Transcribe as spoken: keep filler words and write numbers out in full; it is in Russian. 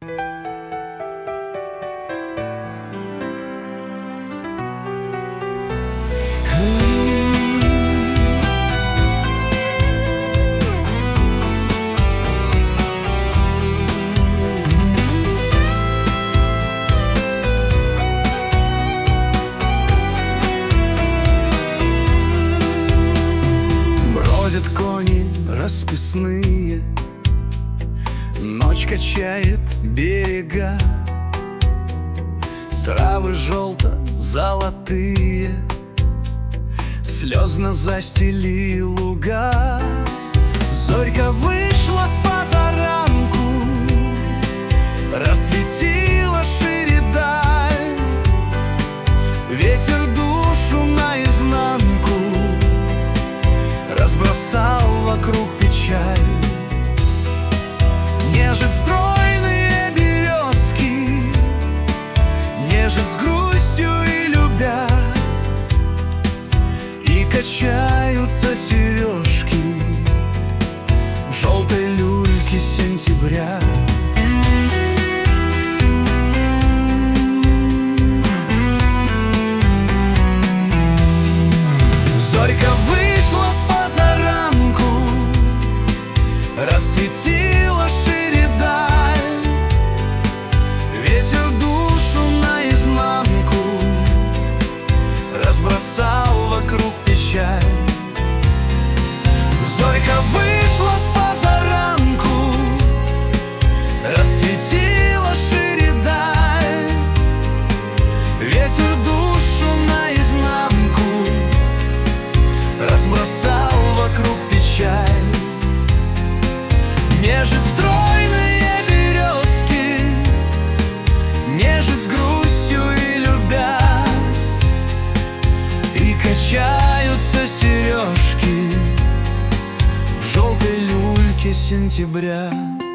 Бродят кони расписные, ночь качает берега, травы желто-золотые слезно застели луга. Зорька вышла с позаранку, рассветила шире даль. Ветер душу наизнанку разбросал вокруг печаль. Нежит стройные березки, нежит с грустью и любя, и качаются сережки в желтой люльке сентября. Зорька вышла с позаранку, рассветила шире даль. Ветер душу наизнанку разбросал вокруг печаль. Зорька вышла с позаранку, рассветила шире даль. Ветер душу наизнанку разбросал вокруг печаль. Нежит стройные березки, нежит с грустью и любя, и качаются сережки в желтой люльке сентября.